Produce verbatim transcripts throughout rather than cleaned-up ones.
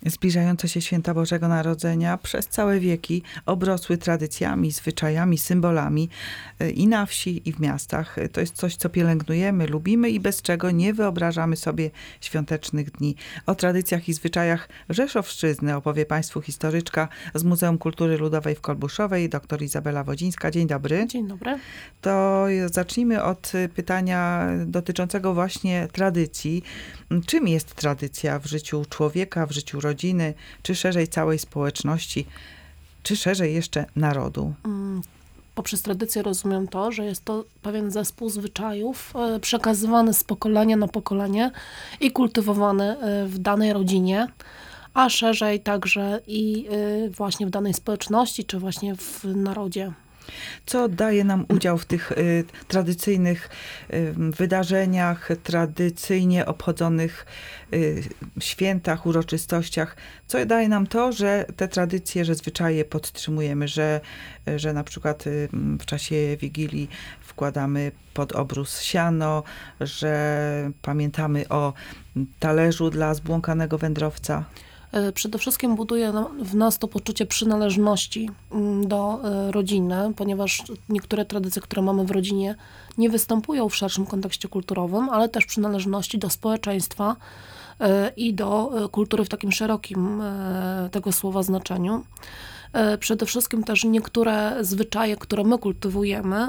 Zbliżające się święta Bożego Narodzenia przez całe wieki obrosły tradycjami, zwyczajami, symbolami i na wsi, i w miastach. To jest coś, co pielęgnujemy, lubimy i bez czego nie wyobrażamy sobie świątecznych dni. O tradycjach i zwyczajach Rzeszowszczyzny opowie Państwu historyczka z Muzeum Kultury Ludowej w Kolbuszowej, dr Izabela Wodzińska. Dzień dobry. Dzień dobry. To zacznijmy od pytania dotyczącego właśnie tradycji. Czym jest tradycja w życiu człowieka, w życiu rodziny, czy szerzej całej społeczności, czy szerzej jeszcze narodu? Poprzez tradycję rozumiem to, że jest to pewien zespół zwyczajów przekazywany z pokolenia na pokolenie i kultywowany w danej rodzinie, a szerzej także i właśnie w danej społeczności, czy właśnie w narodzie. Co daje nam udział w tych y, tradycyjnych y, wydarzeniach, tradycyjnie obchodzonych y, świętach, uroczystościach? Co daje nam to, że te tradycje, że zwyczaje podtrzymujemy, że, że na przykład y, w czasie Wigilii wkładamy pod obrus siano, że pamiętamy o talerzu dla zbłąkanego wędrowca? Przede wszystkim buduje w nas to poczucie przynależności do rodziny, ponieważ niektóre tradycje, które mamy w rodzinie, nie występują w szerszym kontekście kulturowym, ale też przynależności do społeczeństwa i do kultury w takim szerokim tego słowa znaczeniu. Przede wszystkim też niektóre zwyczaje, które my kultywujemy,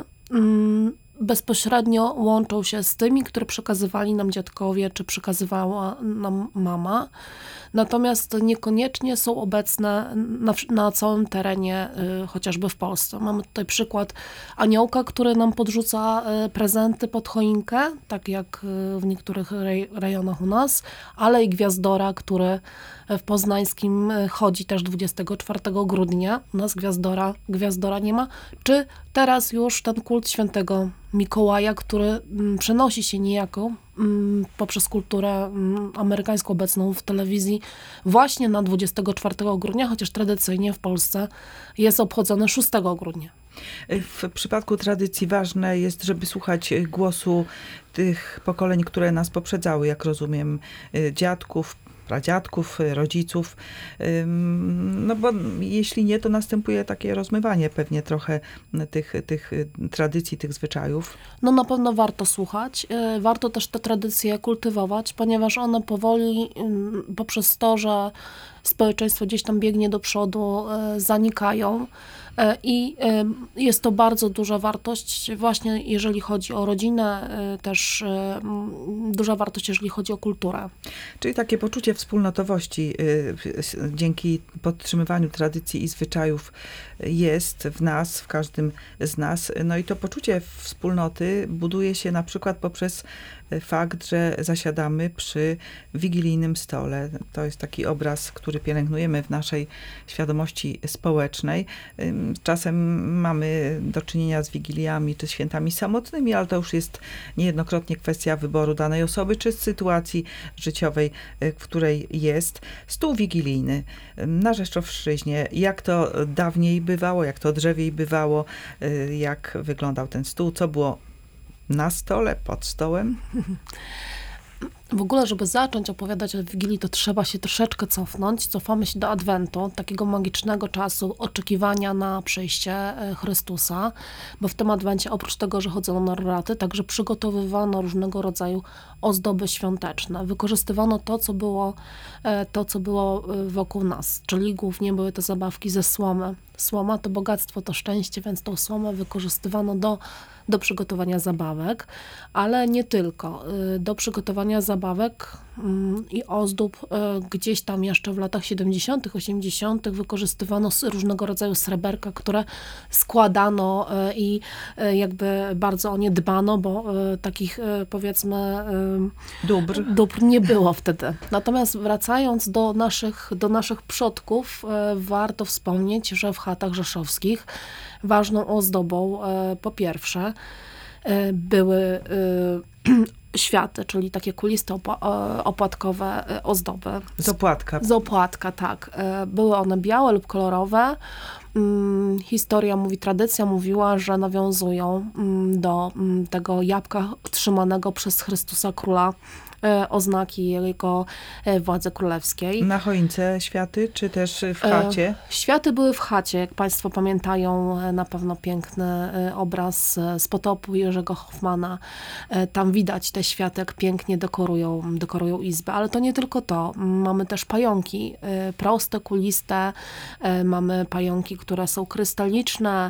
bezpośrednio łączą się z tymi, które przekazywali nam dziadkowie, czy przekazywała nam mama. Natomiast niekoniecznie są obecne na, na całym terenie, y, chociażby w Polsce. Mamy tutaj przykład aniołka, który nam podrzuca y, prezenty pod choinkę, tak jak y, w niektórych rej, rejonach u nas, ale i gwiazdora, który w Poznańskim chodzi też dwudziestego czwartego grudnia. U nas gwiazdora, gwiazdora nie ma. Czy teraz już ten kult świętego Mikołaja, który m, przenosi się niejako m, poprzez kulturę m, amerykańską obecną w telewizji właśnie na dwudziestego czwartego grudnia, chociaż tradycyjnie w Polsce jest obchodzony szóstego grudnia. W przypadku tradycji ważne jest, żeby słuchać głosu tych pokoleń, które nas poprzedzały, jak rozumiem, dziadków, pradziadków, rodziców, no bo jeśli nie, to następuje takie rozmywanie pewnie trochę tych, tych tradycji, tych zwyczajów. No na pewno warto słuchać, warto też te tradycje kultywować, ponieważ one powoli poprzez to, że społeczeństwo gdzieś tam biegnie do przodu, zanikają. I jest to bardzo duża wartość właśnie jeżeli chodzi o rodzinę, też duża wartość jeżeli chodzi o kulturę. Czyli takie poczucie wspólnotowości dzięki podtrzymywaniu tradycji i zwyczajów jest w nas, w każdym z nas. No i to poczucie wspólnoty buduje się na przykład poprzez fakt, że zasiadamy przy wigilijnym stole. To jest taki obraz, który pielęgnujemy w naszej świadomości społecznej. Czasem mamy do czynienia z wigiliami czy świętami samotnymi, ale to już jest niejednokrotnie kwestia wyboru danej osoby czy sytuacji życiowej, w której jest. Stół wigilijny na Rzeszowszczyźnie. Jak to dawniej bywało, jak to drzewiej bywało, jak wyglądał ten stół, co było na stole, pod stołem? W ogóle, żeby zacząć opowiadać o Wigilii, to trzeba się troszeczkę cofnąć. Cofamy się do Adwentu, takiego magicznego czasu oczekiwania na przyjście Chrystusa, bo w tym Adwencie oprócz tego, że chodzono na roraty, także przygotowywano różnego rodzaju ozdoby świąteczne. Wykorzystywano to, co było, to, co było wokół nas, czyli głównie były to zabawki ze słomy. Słoma to bogactwo, to szczęście, więc tą słomę wykorzystywano do, do przygotowania zabawek, ale nie tylko. Do przygotowania zabawek i ozdób gdzieś tam jeszcze w latach siedemdziesiątych, osiemdziesiątych wykorzystywano różnego rodzaju sreberka, które składano i jakby bardzo o nie dbano, bo takich powiedzmy dóbr, dóbr nie było wtedy. Natomiast wracając do naszych, do naszych przodków, warto wspomnieć, że w chatach rzeszowskich ważną ozdobą po pierwsze były światy, czyli takie kuliste opłatkowe ozdoby. Z opłatka. Z opłatka, tak. Były one białe lub kolorowe. Historia mówi, tradycja mówiła, że nawiązują do tego jabłka trzymanego przez Chrystusa Króla oznaki jego władzy królewskiej. Na choince światy, czy też w chacie? Światy były w chacie. Jak Państwo pamiętają, na pewno piękny obraz z Potopu Jerzego Hoffmana. Tam widać te światy, jak pięknie dekorują, dekorują izbę. Ale to nie tylko to. Mamy też pająki. Proste, kuliste. Mamy pająki, które są krystaliczne.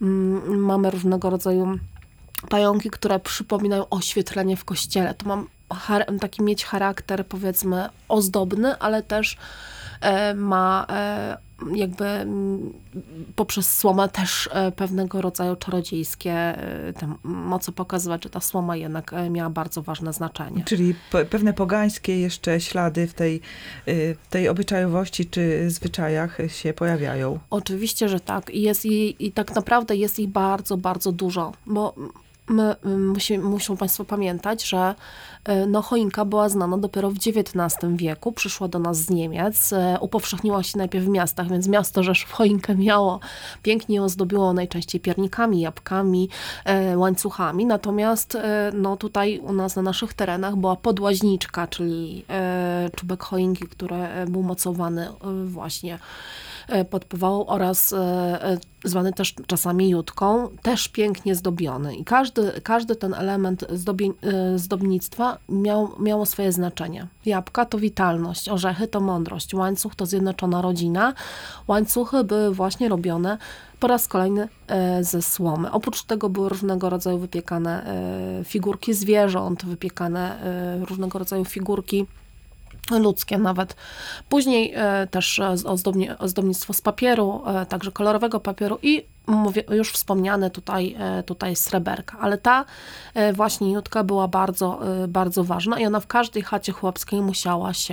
Mamy różnego rodzaju pająki, które przypominają oświetlenie w kościele. To mam taki mieć charakter, powiedzmy, ozdobny, ale też e, ma e, jakby m, poprzez słomę też e, pewnego rodzaju czarodziejskie e, te moce pokazywać, że ta słoma jednak e, miała bardzo ważne znaczenie. Czyli pe- pewne pogańskie jeszcze ślady w tej, y, tej obyczajowości czy zwyczajach się pojawiają. Oczywiście, że tak. I, jest i, i tak naprawdę jest ich bardzo, bardzo dużo, bo My, musi, muszą Państwo pamiętać, że no, choinka była znana dopiero w dziewiętnastym wieku. Przyszła do nas z Niemiec. Upowszechniła się najpierw w miastach, więc miasto Rzeszów choinkę miało. Pięknie ją ozdobiło najczęściej piernikami, jabłkami, e, łańcuchami. Natomiast e, no, tutaj u nas na naszych terenach była podłaźniczka, czyli e, czubek choinki, który był mocowany e, właśnie pod powałą oraz e, zwany też czasami jutką, też pięknie zdobiony. I każdy, każdy ten element zdobie, e, zdobnictwa miał, miało swoje znaczenie. Jabłka to witalność, orzechy to mądrość, łańcuch to zjednoczona rodzina. Łańcuchy były właśnie robione po raz kolejny e, ze słomy. Oprócz tego były różnego rodzaju wypiekane e, figurki zwierząt, wypiekane e, różnego rodzaju figurki ludzkie nawet. Później e, też ozdobnie, ozdobnictwo z papieru, e, także kolorowego papieru i mówię, już wspomniane tutaj, e, tutaj sreberka. Ale ta e, właśnie jutka była bardzo, e, bardzo ważna i ona w każdej chacie chłopskiej musiała się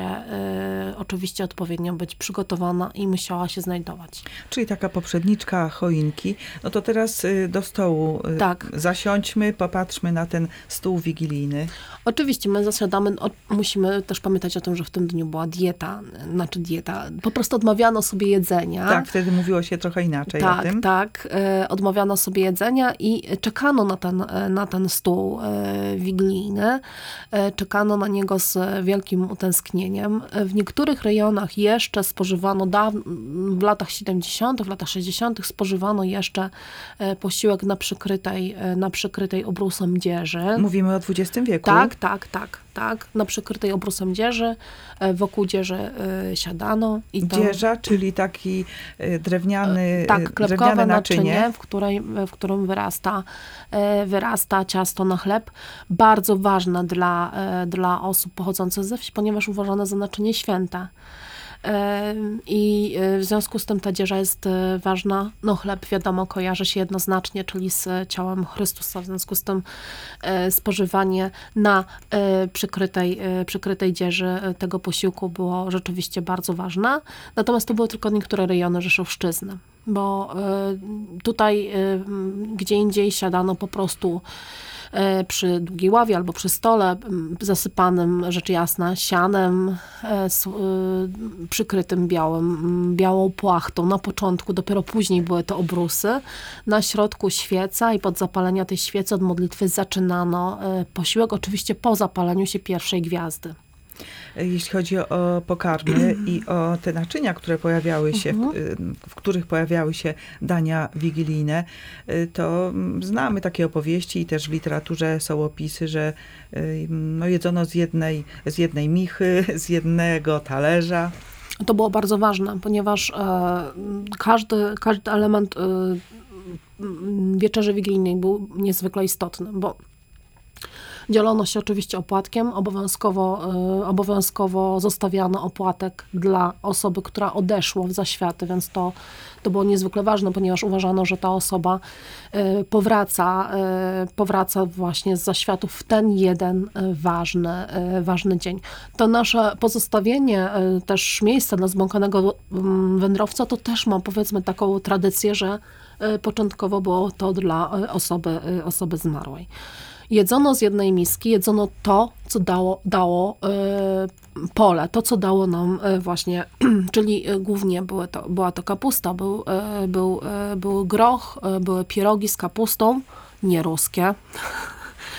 e, oczywiście odpowiednio być przygotowana i musiała się znajdować. Czyli taka poprzedniczka choinki. No to teraz y, do stołu y, Tak. zasiądźmy, popatrzmy na ten stół wigilijny. Oczywiście my zasiadamy, o, musimy też pamiętać o tym, że w tym dniu była dieta, znaczy dieta, po prostu odmawiano sobie jedzenia. Tak, wtedy mówiło się trochę inaczej tak, o tym. Tak, e, odmawiano sobie jedzenia i czekano na ten, na ten stół e, wigilijny. E, czekano na niego z wielkim utęsknieniem. W niektórych rejonach jeszcze spożywano, daw, w latach siedemdziesiątych, w latach sześćdziesiątych spożywano jeszcze e, posiłek na przykrytej, e, na przykrytej obrusem dzieży. Mówimy o dwudziestym wieku. Tak, tak, tak, tak. Na przykrytej obrusem dzieży, e, wokół dzieży e, siadano. I tam, Dzieża, czyli taki e, drewniany, tak, e, klepkowe drewniane naczynie, naczynie. w, której, w którym wyrasta, e, wyrasta ciasto na chleb. Bardzo ważne dla, e, dla osób pochodzących ze wsi, ponieważ uważane za naczynie święte. I w związku z tym ta dzieża jest ważna. No chleb wiadomo kojarzy się jednoznacznie, czyli z ciałem Chrystusa. W związku z tym spożywanie na przykrytej, przykrytej dzieży tego posiłku było rzeczywiście bardzo ważne. Natomiast to były tylko niektóre rejony Rzeszowszczyzny, bo tutaj gdzie indziej siadano po prostu przy długiej ławie albo przy stole zasypanym, rzecz jasna, sianem przykrytym białym, białą płachtą. Na początku, dopiero później były to obrusy. Na środku świeca i pod zapalenia tej świecy od modlitwy zaczynano posiłek, oczywiście po zapaleniu się pierwszej gwiazdy. Jeśli chodzi o pokarmy i o te naczynia, które pojawiały się, w, w których pojawiały się dania wigilijne, to znamy takie opowieści i też w literaturze są opisy, że no, jedzono z jednej, z jednej michy, z jednego talerza. To było bardzo ważne, ponieważ e, każdy, każdy element e, wieczerzy wigilijnej był niezwykle istotny, bo dzielono się oczywiście opłatkiem, obowiązkowo, y, obowiązkowo zostawiano opłatek dla osoby, która odeszła w zaświaty, więc to, to było niezwykle ważne, ponieważ uważano, że ta osoba y, powraca, y, powraca właśnie z zaświatów w ten jeden y, ważny, y, ważny dzień. To nasze pozostawienie y, też miejsca dla zbłąkanego y, wędrowca, to też ma powiedzmy taką tradycję, że y, początkowo było to dla y, osoby, y, osoby zmarłej. Jedzono z jednej miski, jedzono to, co dało, dało y, pole, to, co dało nam y, właśnie, czyli y, głównie były to, była to kapusta, był, y, był, y, był groch, y, były pierogi z kapustą, nie ruskie,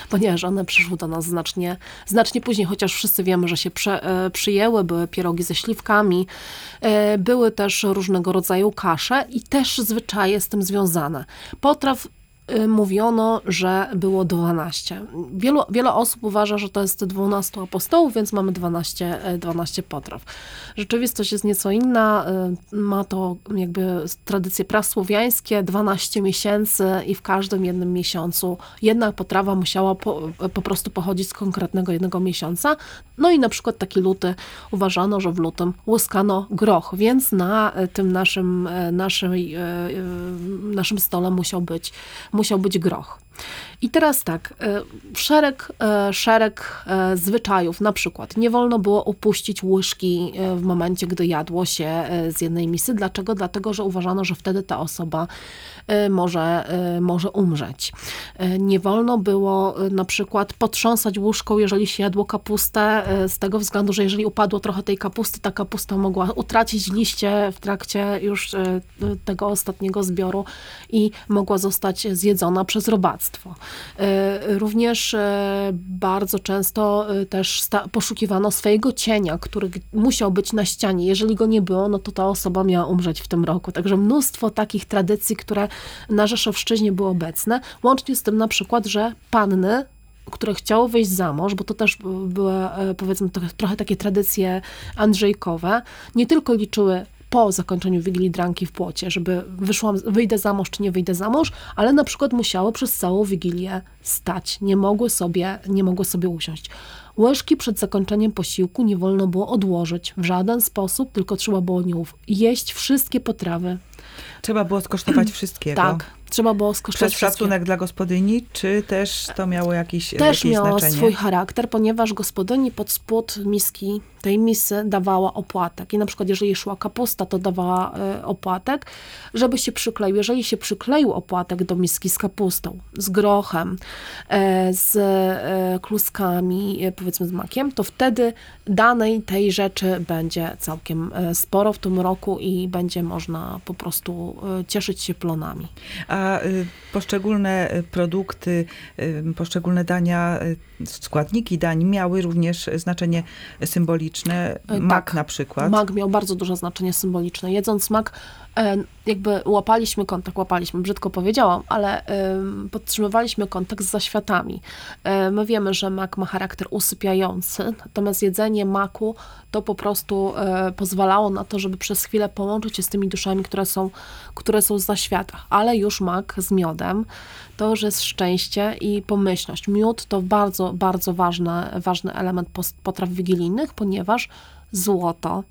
ponieważ one przyszły do nas znacznie, znacznie później, chociaż wszyscy wiemy, że się prze, przyjęły, były pierogi ze śliwkami, były też różnego rodzaju kasze i też zwyczaje z tym związane. Potraw mówiono, że było dwanaście. Wielu, wiele osób uważa, że to jest dwunastu apostołów, więc mamy dwanaście, dwanaście potraw. Rzeczywistość jest nieco inna. Ma to jakby tradycje prasłowiańskie, dwanaście miesięcy i w każdym jednym miesiącu jedna potrawa musiała po, po prostu pochodzić z konkretnego jednego miesiąca. No i na przykład taki luty uważano, że w lutym łuskano groch, więc na tym naszym, naszej, naszym stole musiał być musiał być groch. I teraz tak, szereg, szereg zwyczajów, na przykład nie wolno było upuścić łyżki w momencie, gdy jadło się z jednej misy. Dlaczego? Dlatego, że uważano, że wtedy ta osoba może, może umrzeć. Nie wolno było na przykład potrząsać łyżką, jeżeli się jadło kapustę, z tego względu, że jeżeli upadło trochę tej kapusty, ta kapusta mogła utracić liście w trakcie już tego ostatniego zbioru i mogła zostać zjedzona przez robactwo. Również bardzo często też poszukiwano swojego cienia, który musiał być na ścianie. Jeżeli go nie było, no to ta osoba miała umrzeć w tym roku. Także mnóstwo takich tradycji, które na Rzeszowszczyźnie były obecne, łącznie z tym na przykład, że panny, które chciały wyjść za mąż, bo to też były, powiedzmy, trochę takie tradycje andrzejkowe, nie tylko liczyły po zakończeniu Wigilii dranki w płocie, żeby wyszłam, wyjdę za mąż czy nie wyjdę za mąż, ale na przykład musiały przez całą Wigilię stać. Nie mogły sobie, nie mogły sobie usiąść. Łyżki przed zakończeniem posiłku nie wolno było odłożyć w żaden sposób, tylko trzeba było nią jeść wszystkie potrawy. Trzeba było skosztować wszystkiego. Tak, trzeba było skosztować Przez szacunek wszystkiego. dla gospodyni, czy też to miało jakiś, też jakieś miało znaczenie? swój charakter, ponieważ gospodyni pod spód miski, tej misy dawała opłatek. I na przykład jeżeli szła kapusta, to dawała y, opłatek, żeby się przykleił. Jeżeli się przykleił opłatek do miski z kapustą, z grochem, y, z y, kluskami, y, powiedzmy z makiem, to wtedy danej tej rzeczy będzie całkiem y, sporo w tym roku i będzie można po prostu y, cieszyć się plonami. A y, poszczególne produkty, y, poszczególne dania, y, składniki dań miały również znaczenie symboliczne. Mak tak, na przykład. Mak miał bardzo duże znaczenie symboliczne. Jedząc mak, jakby łapaliśmy kontakt, łapaliśmy, brzydko powiedziałam, ale podtrzymywaliśmy kontakt z zaświatami. My wiemy, że mak ma charakter usypiający, natomiast jedzenie maku to po prostu pozwalało na to, żeby przez chwilę połączyć się z tymi duszami, które są, które są w zaświatach. Ale już mak z miodem to już jest szczęście i pomyślność. Miód to bardzo, bardzo ważny, ważny element potraw wigilijnych, ponieważ złoto,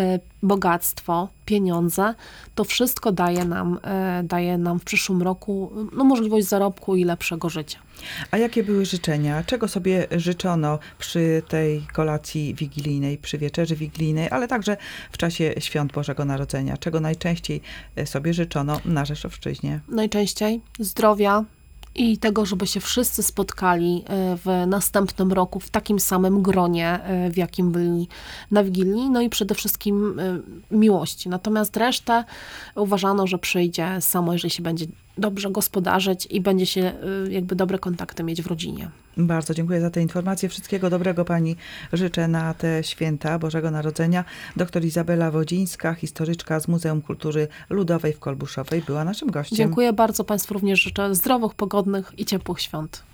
bogactwo, pieniądze, to wszystko daje nam, daje nam w przyszłym roku no, możliwość zarobku i lepszego życia. A jakie były życzenia? Czego sobie życzono przy tej kolacji wigilijnej, przy wieczerzy wigilijnej, ale także w czasie Świąt Bożego Narodzenia? Czego najczęściej sobie życzono na Rzeszowszczyźnie? Najczęściej zdrowia i tego, żeby się wszyscy spotkali w następnym roku w takim samym gronie, w jakim byli na Wigilii, no i przede wszystkim miłości. Natomiast resztę uważano, że przyjdzie samo, jeżeli się będzie dobrze gospodarzyć i będzie się jakby dobre kontakty mieć w rodzinie. Bardzo dziękuję za te informacje. Wszystkiego dobrego pani życzę na te święta Bożego Narodzenia. Doktor Izabela Wodzińska, historyczka z Muzeum Kultury Ludowej w Kolbuszowej, była naszym gościem. Dziękuję bardzo Państwu, również życzę zdrowych, pogodnych i ciepłych świąt.